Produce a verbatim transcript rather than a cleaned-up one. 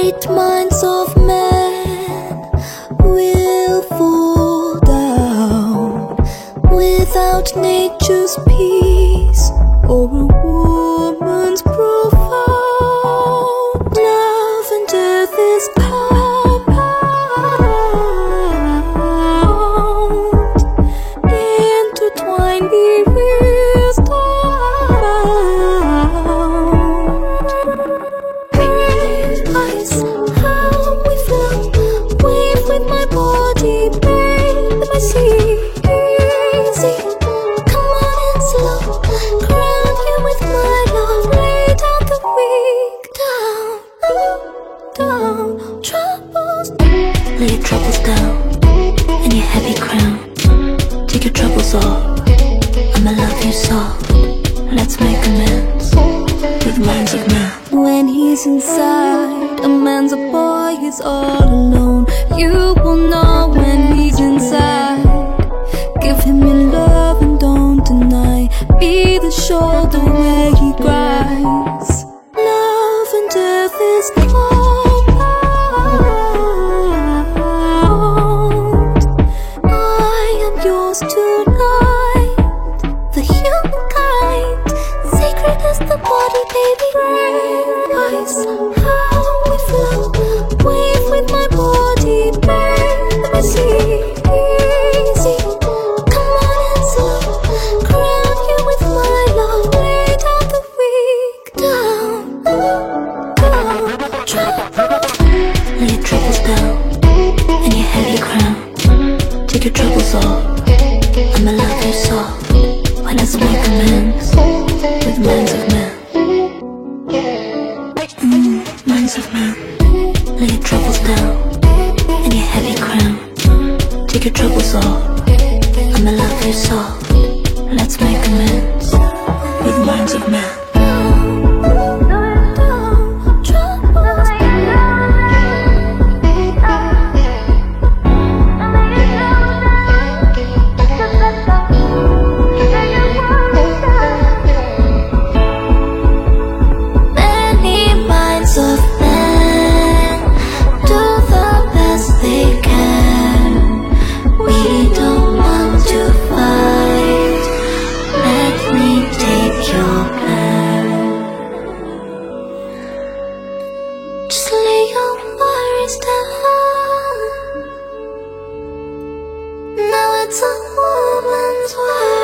Great minds of men will fall down without nature's peace or a woman's profound love and death is compound, intertwined, be wisdom. Realize how we feel, wave with my body, bathe my sea. Easy, come on and slow, crown you with my love, lay down the weak, down, down, troubles. Lay your troubles down, and your heavy crown. Take your troubles off, I'ma love you soft. Let's make amends with minds of men. When he's inside, a man's a boy, he's all alone. You will know when he's inside. Give him your love and don't deny. Be the shoulder where he cries. Love and death is compound. I am yours tonight. The humankind, sacred as the body, baby. Realize how we feel, wave with my body, bathe my sea. Easy, come on and slow, crown you with my love, lay down the weak, down, down, troubles. Lay your troubles down, and your heavy crown. Take your troubles off, I'ma love you soft. Why let's make amends with minds of men. Mm, minds of men. Lay your troubles down, and your heavy crown. Take your troubles off, I'ma love you soft. Let's make amends with minds of men. Just lay your worries down. Now it's a woman's world.